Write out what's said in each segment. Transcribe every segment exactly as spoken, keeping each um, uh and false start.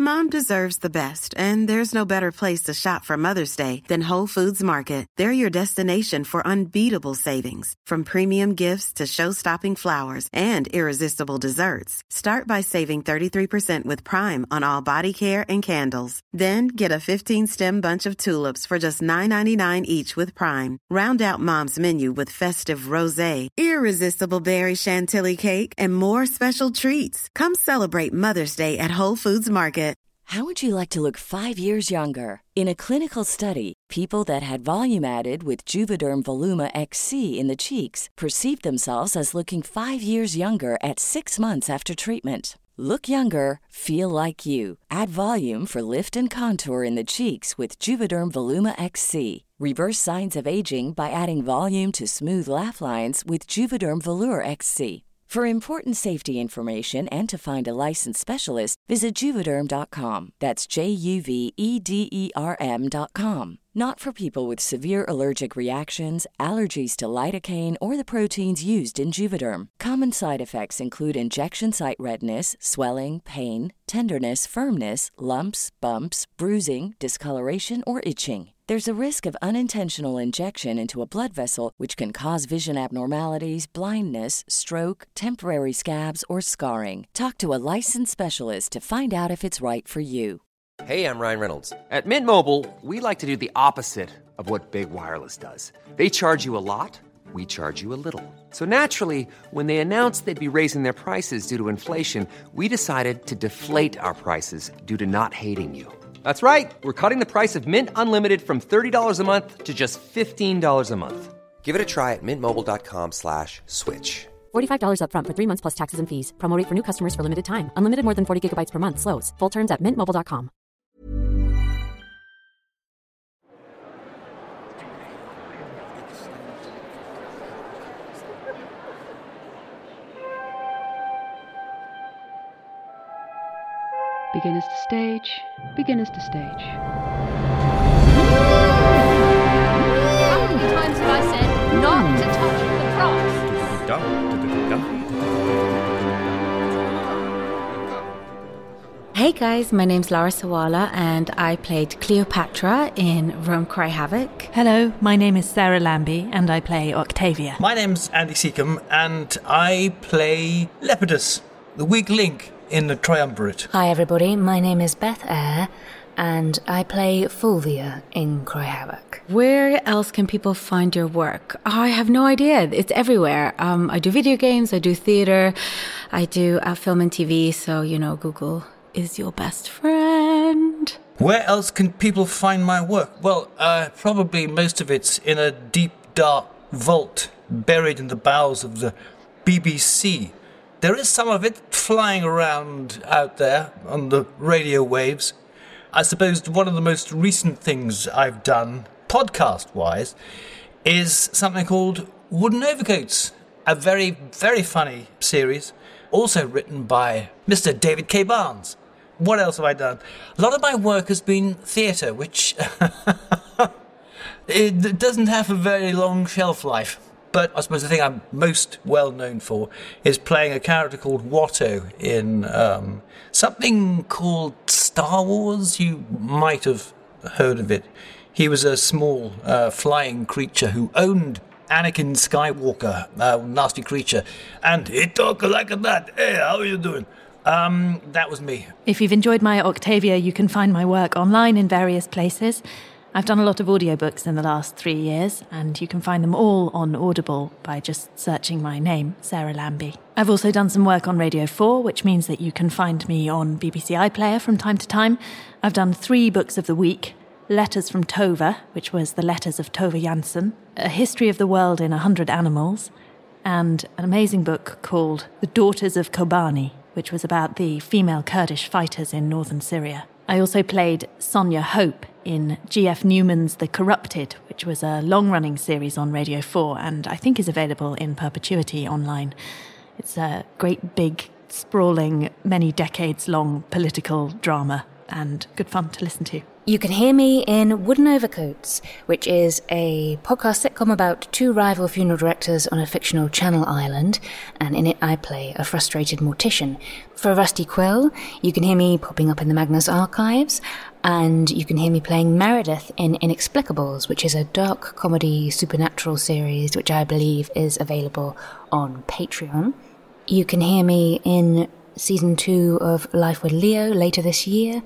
Mom deserves the best, and there's no better place to shop for Mother's Day than Whole Foods Market. They're your destination for unbeatable savings, from premium gifts to show-stopping flowers and irresistible desserts. Start by saving thirty-three percent with Prime on all body care and candles. Then get a fifteen-stem bunch of tulips for just nine ninety-nine each with Prime. Round out Mom's menu with festive rosé, irresistible berry chantilly cake, and more special treats. Come celebrate Mother's Day at Whole Foods Market. How would you like to look five years younger? In a clinical study, people that had volume added with Juvederm Voluma X C in the cheeks perceived themselves as looking five years younger at six months after treatment. Look younger, feel like you. Add volume for lift and contour in the cheeks with Juvederm Voluma X C. Reverse signs of aging by adding volume to smooth laugh lines with Juvederm Volure X C. For important safety information and to find a licensed specialist, visit Juvederm dot com. That's J U V E D E R M dot com. Not for people with severe allergic reactions, allergies to lidocaine, or the proteins used in Juvederm. Common side effects include injection site redness, swelling, pain, tenderness, firmness, lumps, bumps, bruising, discoloration, or itching. There's a risk of unintentional injection into a blood vessel, which can cause vision abnormalities, blindness, stroke, temporary scabs, or scarring. Talk to a licensed specialist to find out if it's right for you. Hey, I'm Ryan Reynolds. At Mint Mobile, we like to do the opposite of what Big Wireless does. They charge you a lot, we charge you a little. So naturally, when they announced they'd be raising their prices due to inflation, we decided to deflate our prices due to not hating you. That's right. We're cutting the price of Mint Unlimited from thirty dollars a month to just fifteen dollars a month. Give it a try at mintmobile.com slash switch. forty-five dollars up front for three months plus taxes and fees. Promo rate for new customers for limited time. Unlimited more than forty gigabytes per month. Slows full terms at mint mobile dot com. Beginners to stage, beginners to stage. How many times have I said not to touch the cross? Hey guys, my name's Laura Sawala and I played Cleopatra in Rome Cry Havoc. Hello, my name is Sarah Lambie and I play Octavia. My name's Andy Seacombe and I play Lepidus, the weak link in the Triumvirate. Hi everybody, my name is Beth Eyre and I play Fulvia in Cry Havoc. Where else can people find your work? I have no idea. It's everywhere. Um, I do video games, I do theatre, I do uh, film and T V, so, you know, Google is your best friend. Where else can people find my work? Well, uh, probably most of it's in a deep, dark vault buried in the bowels of the B B C. There is some of it flying around out there on the radio waves. I suppose one of the most recent things I've done, podcast-wise, is something called Wooden Overcoats, a very, very funny series, also written by Mister David K. Barnes. What else have I done? A lot of my work has been theatre, which it doesn't have a very long shelf life. But I suppose the thing I'm most well known for is playing a character called Watto in um, something called Star Wars. You might have heard of it. He was a small uh, flying creature who owned Anakin Skywalker, a nasty creature, and he talked like that. Hey, how are you doing? Um, that was me. If you've enjoyed my Octavia, you can find my work online in various places. I've done a lot of audiobooks in the last three years, and you can find them all on Audible by just searching my name, Sarah Lambie. I've also done some work on Radio four, which means that you can find me on B B C iPlayer from time to time. I've done three books of the week: Letters from Tova, which was the letters of Tova Jansson, A History of the World in a Hundred Animals, and an amazing book called The Daughters of Kobani, which was about the female Kurdish fighters in northern Syria. I also played Sonia Hope in G F Newman's The Corrupted, which was a long-running series on Radio four and I think is available in perpetuity online. It's a great, big, sprawling, many decades-long political drama and good fun to listen to. You can hear me in Wooden Overcoats, which is a podcast sitcom about two rival funeral directors on a fictional Channel island, and in it I play a frustrated mortician. For Rusty Quill, you can hear me popping up in the Magnus Archives, and you can hear me playing Meredith in Inexplicables, which is a dark comedy supernatural series which I believe is available on Patreon. You can hear me in season two of Life with Leo later this year,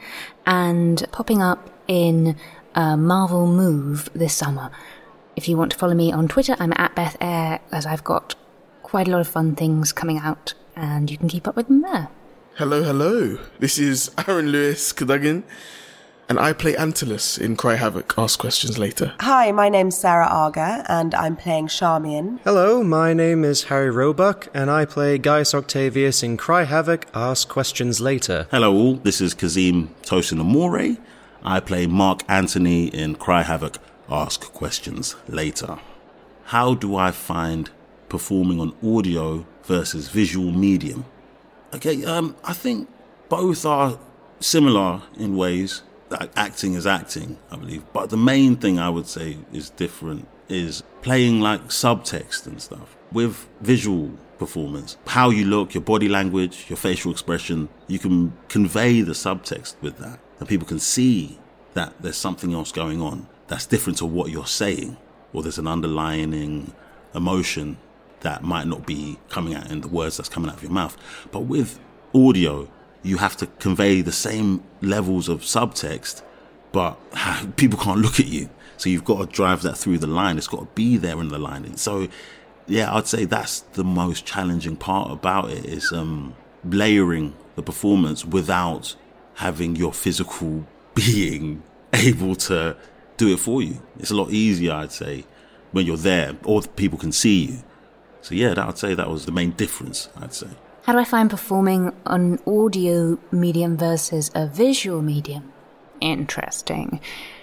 and popping up in a Marvel Move this summer. If you want to follow me on Twitter, I'm at Beth Eyre, as I've got quite a lot of fun things coming out, and you can keep up with them there. Hello, hello. This is Aaron Lewis Cadogan, and I play Antilus in Cry Havoc, Ask Questions Later. Hi, my name's Sarah Arger, and I'm playing Charmian. Hello, my name is Harry Roebuck, and I play Gaius Octavius in Cry Havoc, Ask Questions Later. Hello all, this is Kazim Tosin Amore. I play Mark Antony in Cry Havoc, Ask Questions Later. How do I find performing on audio versus visual medium? Okay, um, I think both are similar in ways. Acting is acting, I believe. But the main thing I would say is different is playing like subtext and stuff. With visual performance, how you look, your body language, your facial expression, you can convey the subtext with that. And people can see that there's something else going on that's different to what you're saying. Or there's an underlying emotion that might not be coming out in the words that's coming out of your mouth. But with audio, you have to convey the same levels of subtext, but people can't look at you. So you've got to drive that through the line. It's got to be there in the line. And so, yeah, I'd say that's the most challenging part about it, is um, layering the performance without having your physical being able to do it for you. It's a lot easier, I'd say, when you're there, or people can see you. So, yeah, that, I'd say that was the main difference, I'd say. How do I find performing on audio medium versus a visual medium? Interesting.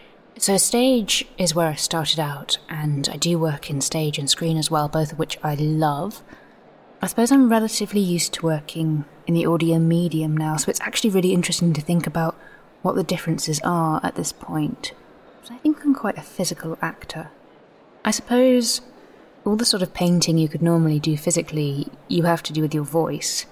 So stage is where I started out, and I do work in stage and screen as well, both of which I love. I suppose I'm relatively used to working in the audio medium now, so it's actually really interesting to think about what the differences are at this point. So I think I'm quite a physical actor. I suppose all the sort of painting you could normally do physically, you have to do with your voice.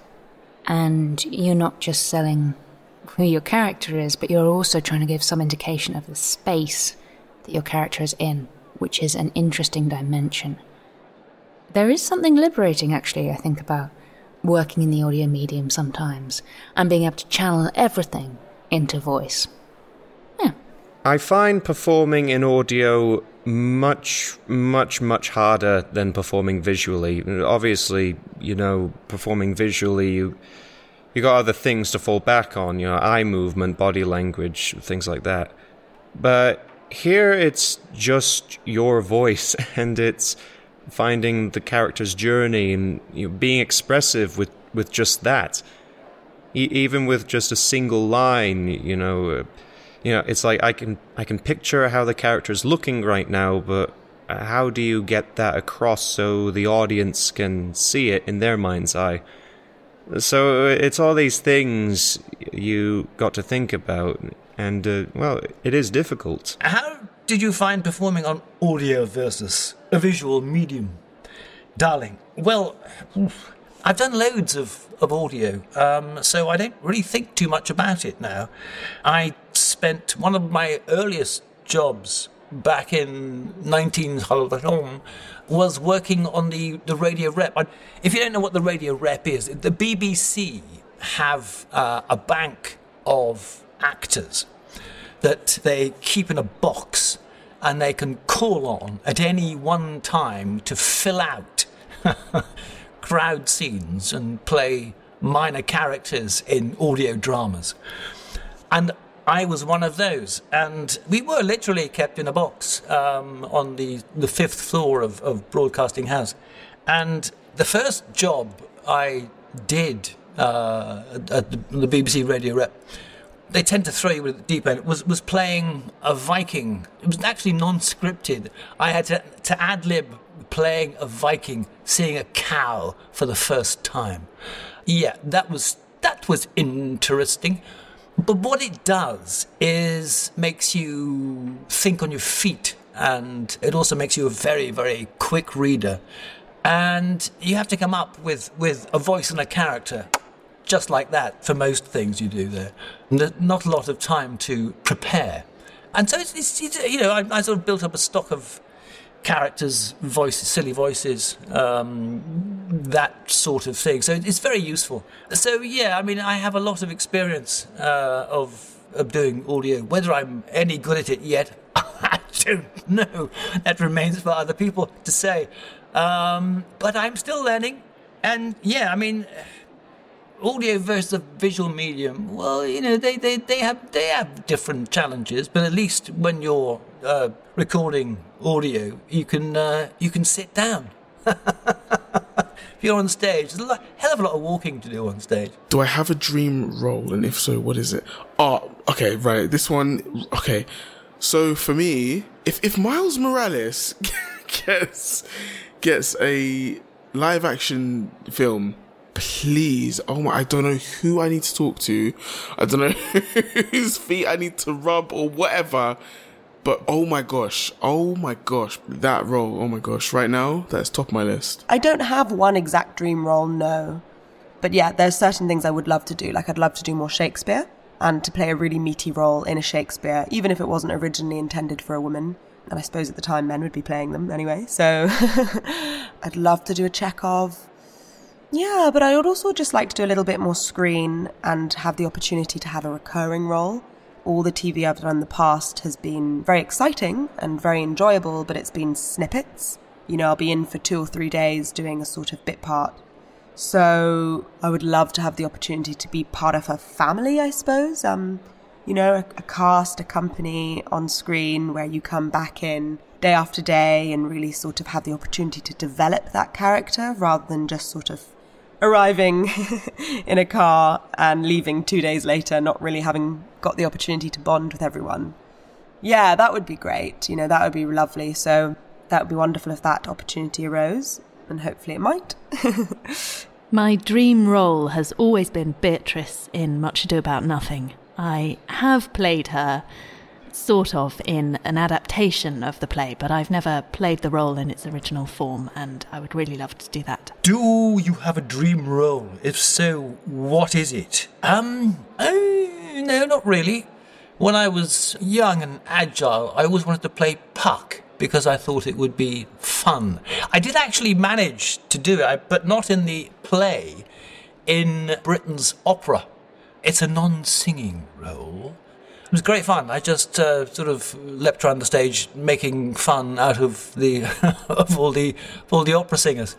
And you're not just selling who your character is, but you're also trying to give some indication of the space that your character is in, which is an interesting dimension. There is something liberating, actually, I think, about working in the audio medium sometimes, and being able to channel everything into voice. Yeah. I find performing in audio much, much, much harder than performing visually. Obviously, you know, performing visually, you you got other things to fall back on, you know, eye movement, body language, things like that. But here it's just your voice, and it's finding the character's journey and, you know, being expressive with, with just that. E- even with just a single line, you know, uh, you know, it's like I can I can picture how the character's looking right now, but how do you get that across so the audience can see it in their mind's eye? So it's all these things you got to think about, and, uh, well, it is difficult. How did you find performing on audio versus a visual medium, darling? Well, I've done loads of, of audio, um, so I don't really think too much about it now. I spent one of my earliest jobs back in nineteen was working on the, the Radio Rep. If you don't know what the Radio Rep is, the B B C have uh, a bank of actors that they keep in a box, and they can call on at any one time to fill out crowd scenes and play minor characters in audio dramas. And I was one of those, and we were literally kept in a box um, on the, the fifth floor of, of Broadcasting House. And the first job I did uh, at the, the B B C Radio Rep, they tend to throw you with the deep end, was, was playing a Viking. It was actually non-scripted. I had to, to ad-lib playing a Viking, seeing a cow for the first time. Yeah, that was that was interesting. But what it does is makes you think on your feet, and it also makes you a very, very quick reader. And you have to come up with, with a voice and a character just like that for most things you do there. And not a lot of time to prepare. And so it's, it's, it's you know, I, I sort of built up a stock of characters, voices, silly voices, um, that sort of thing. So it's very useful. So yeah, I mean, I have a lot of experience uh, of of doing audio. Whether I'm any good at it yet, I don't know. That remains for other people to say. Um, but I'm still learning. And yeah, I mean, audio versus a visual medium, well, you know, they, they, they have they have different challenges, but at least when you're uh, recording audio, you can uh, you can sit down. If you're on stage, there's a lot, hell of a lot of walking to do on stage. Do I have a dream role, and if so, what is it? Oh, okay, right. This one, okay. So for me, if if Miles Morales gets gets a live action film, please, oh my, I don't know who I need to talk to. I don't know whose feet I need to rub or whatever. But oh my gosh, oh my gosh, that role, oh my gosh, right now, that's top of my list. I don't have one exact dream role, no. But yeah, there's certain things I would love to do. Like I'd love to do more Shakespeare and to play a really meaty role in a Shakespeare, even if it wasn't originally intended for a woman. And I suppose at the time men would be playing them anyway. So I'd love to do a Chekhov. Yeah, but I would also just like to do a little bit more screen and have the opportunity to have a recurring role. All the T V I've done in the past has been very exciting and very enjoyable, but it's been snippets. You know, I'll be in for two or three days doing a sort of bit part. So I would love to have the opportunity to be part of a family, I suppose. Um, you know, a, a cast, a company on screen where you come back in day after day and really sort of have the opportunity to develop that character rather than just sort of arriving in a car and leaving two days later, not really having got the opportunity to bond with everyone. Yeah, that would be great. You know, that would be lovely. So that would be wonderful if that opportunity arose, and hopefully it might. My dream role has always been Beatrice in Much Ado About Nothing. I have played her sort of in an adaptation of the play, but I've never played the role in its original form, and I would really love to do that. Do you have a dream role? If so, what is it? Um, oh, no, not really. When I was young and agile, I always wanted to play Puck because I thought it would be fun. I did actually manage to do it, but not in the play, in Britain's opera. It's a non-singing role. It was great fun. I just uh, sort of leapt around the stage, making fun out of the of all the of all the opera singers.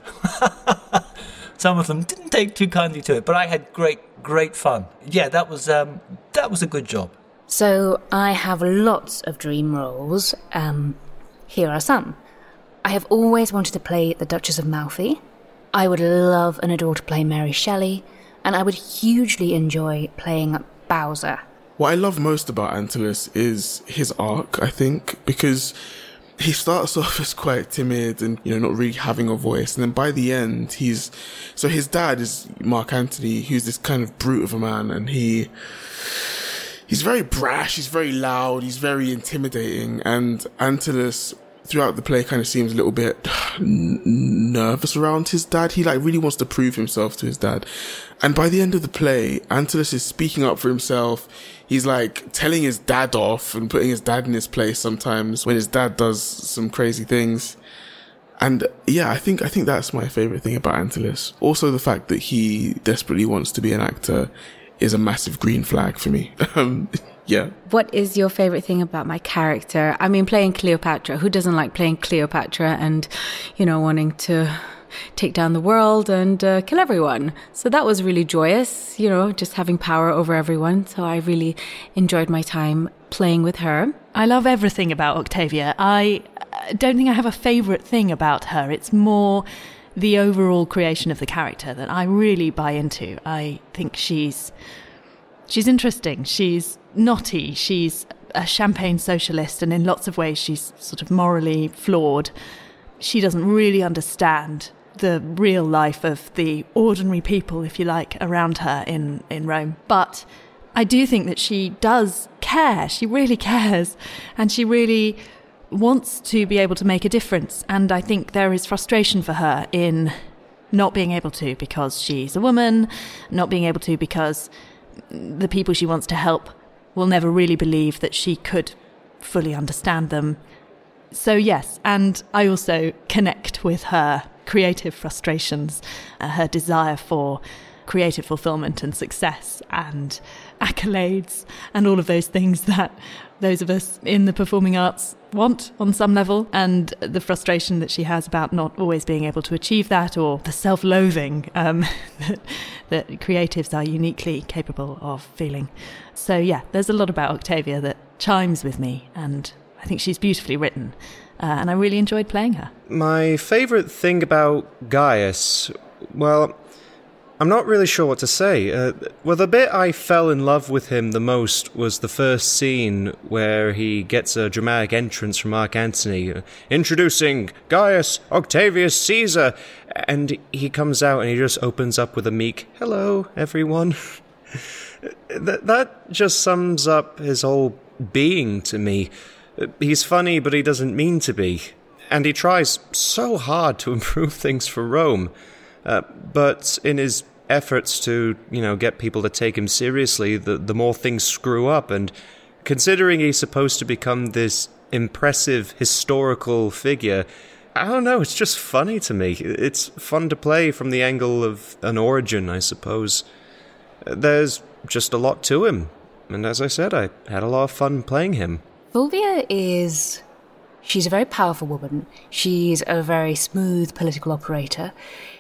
Some of them didn't take too kindly to it, but I had great great fun. Yeah, that was um, that was a good job. So I have lots of dream roles. Um, here are some. I have always wanted to play the Duchess of Malfi. I would love and adore to play Mary Shelley, and I would hugely enjoy playing Bowser. What I love most about Antyllus is his arc, I think, because he starts off as quite timid and, you know, not really having a voice. And then by the end, he's... So his dad is Mark Antony, who's this kind of brute of a man, and he... He's very brash, he's very loud, he's very intimidating, and Antyllus, throughout the play, kind of seems a little bit n- nervous around his dad. He, like, really wants to prove himself to his dad. And by the end of the play, Antyllus is speaking up for himself. He's like telling his dad off and putting his dad in his place sometimes when his dad does some crazy things. And yeah, I think I think that's my favorite thing about Antyllus. Also, the fact that he desperately wants to be an actor is a massive green flag for me. um, yeah. What is your favorite thing about my character? I mean, playing Cleopatra. Who doesn't like playing Cleopatra and, you know, wanting to take down the world and uh, kill everyone? So that was really joyous, you know, just having power over everyone. So I really enjoyed my time playing with her. I love everything about Octavia. I don't think I have a favourite thing about her. It's more the overall creation of the character that I really buy into. I think she's she's interesting. She's naughty. She's a champagne socialist, and in lots of ways she's sort of morally flawed. She doesn't really understand the real life of the ordinary people, if you like, around her in, in Rome. But I do think that she does care. She really cares. And she really wants to be able to make a difference. And I think there is frustration for her in not being able to because she's a woman, not being able to because the people she wants to help will never really believe that she could fully understand them. So yes, and I also connect with her creative frustrations, uh, her desire for creative fulfillment and success and accolades and all of those things that those of us in the performing arts want on some level, and the frustration that she has about not always being able to achieve that, or the self-loathing um, that, that creatives are uniquely capable of feeling. So yeah, there's a lot about Octavia that chimes with me, and I think she's beautifully written, uh, and I really enjoyed playing her. My favourite thing about Gaius, well, I'm not really sure what to say. Uh, well, the bit I fell in love with him the most was the first scene where he gets a dramatic entrance from Mark Antony, uh, introducing Gaius Octavius Caesar, and he comes out and he just opens up with a meek, "Hello, everyone." That that just sums up his whole being to me. He's funny, but he doesn't mean to be. And he tries so hard to improve things for Rome. Uh, but in his efforts to, you know, get people to take him seriously, the, the more things screw up. And considering he's supposed to become this impressive historical figure, I don't know, it's just funny to me. It's fun to play from the angle of an origin, I suppose. There's just a lot to him. And as I said, I had a lot of fun playing him. Fulvia is... She's a very powerful woman. She's a very smooth political operator.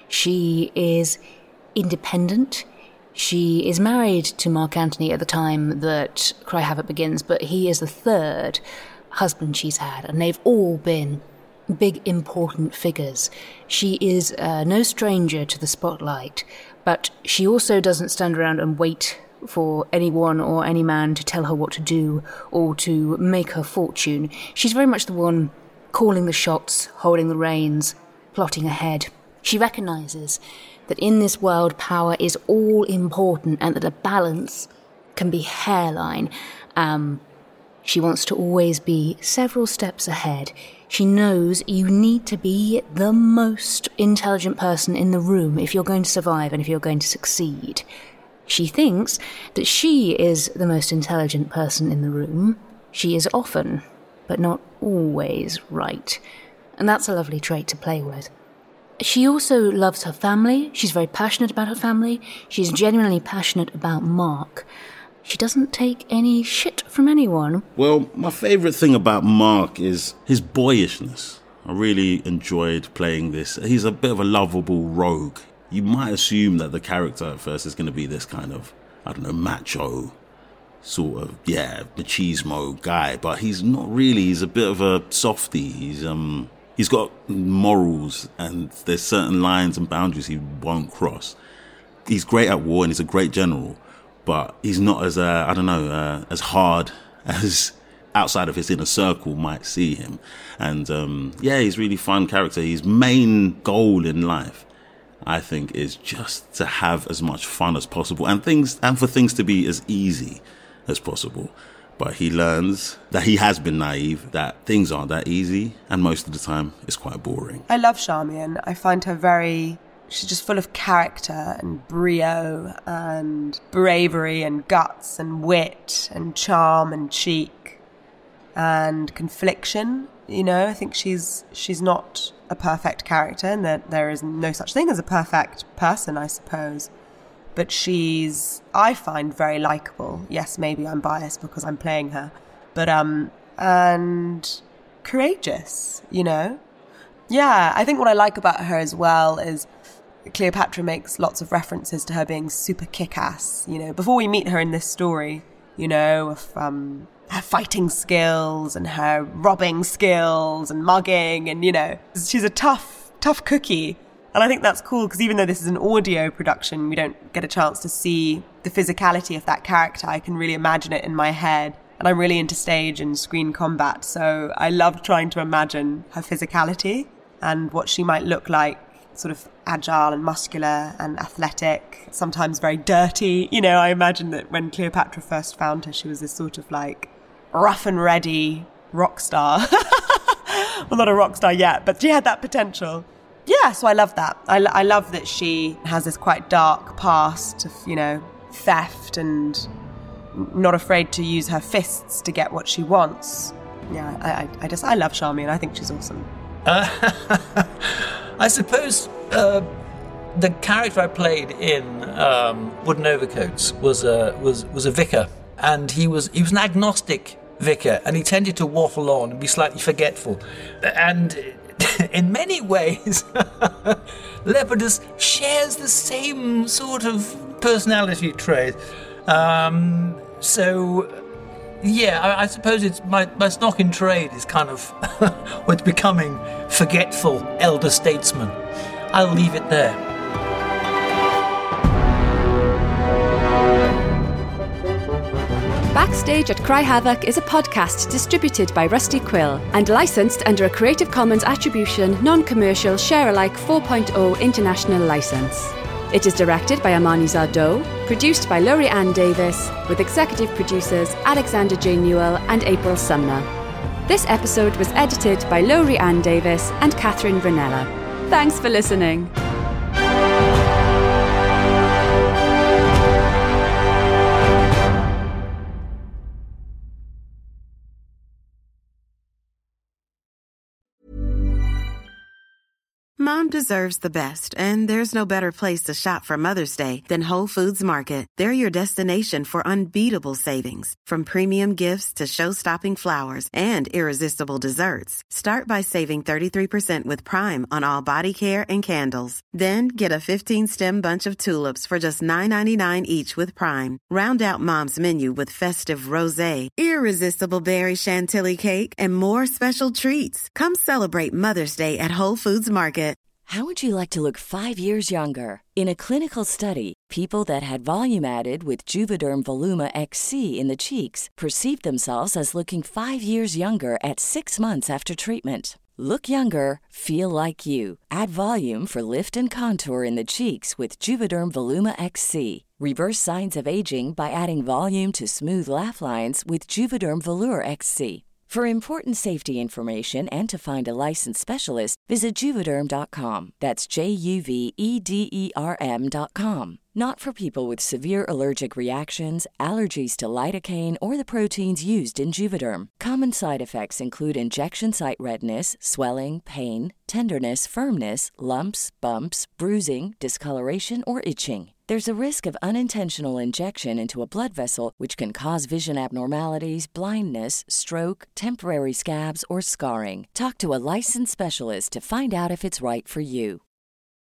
She is independent. She is married to Mark Antony at the time that Cry Havoc begins, but he is the third husband she's had, and they've all been big, important figures. She is uh, no stranger to the spotlight, but she also doesn't stand around and wait for anyone or any man to tell her what to do or to make her fortune. She's very much the one calling the shots, holding the reins, plotting ahead. She recognises that in this world power is all important and that a balance can be hairline. Um, she wants to always be several steps ahead. She knows you need to be the most intelligent person in the room if you're going to survive and if you're going to succeed. She thinks that she is the most intelligent person in the room. She is often, but not always, right. And that's a lovely trait to play with. She also loves her family. She's very passionate about her family. She's genuinely passionate about Mark. She doesn't take any shit from anyone. Well, my favourite thing about Mark is his boyishness. I really enjoyed playing this. He's a bit of a lovable rogue. You might assume that the character at first is going to be this kind of, I don't know, macho, sort of, yeah, machismo guy, but he's not really. He's a bit of a softie. He's um, he's got morals, and there's certain lines and boundaries he won't cross. He's great at war, and he's a great general, but he's not as, uh, I don't know, uh, as hard as outside of his inner circle might see him. And um, yeah, he's a really fun character. His main goal in life, I think, is just to have as much fun as possible and things and for things to be as easy as possible. But he learns that he has been naive, that things aren't that easy, and most of the time it's quite boring. I love Charmian. I find her very... She's just full of character and brio and bravery and guts and wit and charm and cheek and confliction. You know, I think she's she's not a perfect character, and that there is no such thing as a perfect person, I suppose. But she's, I find, very likeable. Yes, maybe I'm biased because I'm playing her. But, um, and courageous, you know? Yeah, I think what I like about her as well is Cleopatra makes lots of references to her being super kick-ass, you know, before we meet her in this story, you know, of, um... her fighting skills and her robbing skills and mugging, and, you know, she's a tough, tough cookie. And I think that's cool because even though this is an audio production, we don't get a chance to see the physicality of that character. I can really imagine it in my head. And I'm really into stage and screen combat, so I love trying to imagine her physicality and what she might look like sort of agile and muscular and athletic, sometimes very dirty. You know, I imagine that when Cleopatra first found her, she was this sort of like rough and ready rock star. Well, not a rock star yet, but she had that potential. Yeah, so I love that. I, I love that she has this quite dark past of, you know, theft and not afraid to use her fists to get what she wants. Yeah, I, I, I just, I love Charmian. I think she's awesome. Uh, I suppose uh, the character I played in um, Wooden Overcoats was a was was a vicar, and he was he was an agnostic vicar, and he tended to waffle on and be slightly forgetful, and in many ways, Lepidus shares the same sort of personality trait. Um, so. Yeah, I, I suppose it's my, my stock in trade is kind of with becoming forgetful elder statesman. I'll leave it there. Backstage at Cry Havoc is a podcast distributed by Rusty Quill and licensed under a Creative Commons Attribution, Non-Commercial, Share-alike four point oh International License. It is directed by Amani Zardo, produced by Laurie Ann Davis, with executive producers Alexander J. Newell and April Sumner. This episode was edited by Laurie Ann Davis and Catherine Vernella. Thanks for listening. Mom deserves the best, and there's no better place to shop for Mother's Day than Whole Foods Market. They're your destination for unbeatable savings, from premium gifts to show-stopping flowers and irresistible desserts. Start by saving thirty-three percent with Prime on all body care and candles. Then get a fifteen-stem bunch of tulips for just nine ninety-nine each with Prime. Round out Mom's menu with festive rosé, irresistible berry chantilly cake, and more special treats. Come celebrate Mother's Day at Whole Foods Market. How would you like to look five years younger? In a clinical study, people that had volume added with Juvederm Voluma X C in the cheeks perceived themselves as looking five years younger at six months after treatment. Look younger, feel like you. Add volume for lift and contour in the cheeks with Juvederm Voluma X C. Reverse signs of aging by adding volume to smooth laugh lines with Juvederm Volure X C. For important safety information and to find a licensed specialist, visit Juvederm dot com. That's J U V E D E R M dot com. Not for people with severe allergic reactions, allergies to lidocaine, or the proteins used in Juvederm. Common side effects include injection site redness, swelling, pain, tenderness, firmness, lumps, bumps, bruising, discoloration, or itching. There's a risk of unintentional injection into a blood vessel, which can cause vision abnormalities, blindness, stroke, temporary scabs, or scarring. Talk to a licensed specialist to find out if it's right for you.